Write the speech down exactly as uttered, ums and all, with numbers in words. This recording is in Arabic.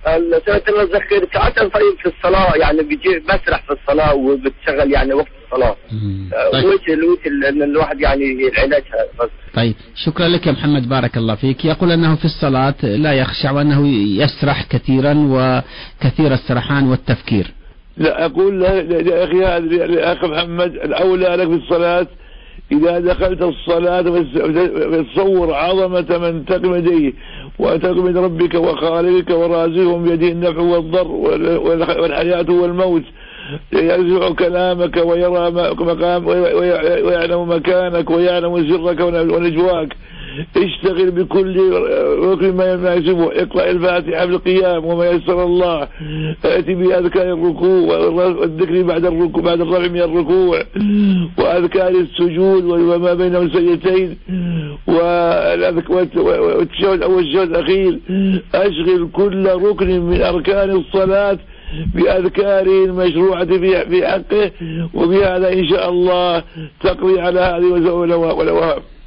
سنة الله الزخير ساعات طيب في الصلاة يعني بيجي بسرح في الصلاة وبتشغل يعني وقت الصلاة. طيب. وش الوش ان الواحد يعني علاجها بس. طيب شكرا لك يا محمد بارك الله فيك. يقول انه في الصلاة لا يخشع وانه يسرح كثيرا وكثير السرحان والتفكير. لا أقول يا أخي يا أخي محمد الأولى لك في الصلاة إذا دخلت الصلاة فتصور عظمة من تقم يديه وتقم يد ربك وخالقك ورازقهم بيده النفع والضر والحياة والموت، يسمع كلامك ويرى مقام ويعلم مكانك ويعلم سرك ونجواك. اشتغل بكل ركن ما يناسبه، اقرأ الفاتحة في القيام وما يسر الله، ائتي بأذكار الركوع والذكر بعد الركوع بعد الرفع من الركوع وأذكار السجود وما بين السجدتين والتشهد أو الشهد الأخير. أشغل كل ركن من أركان الصلاة بأذكاره المشروعة في حقه، وبهذا إن شاء الله تقضي على هذه ولو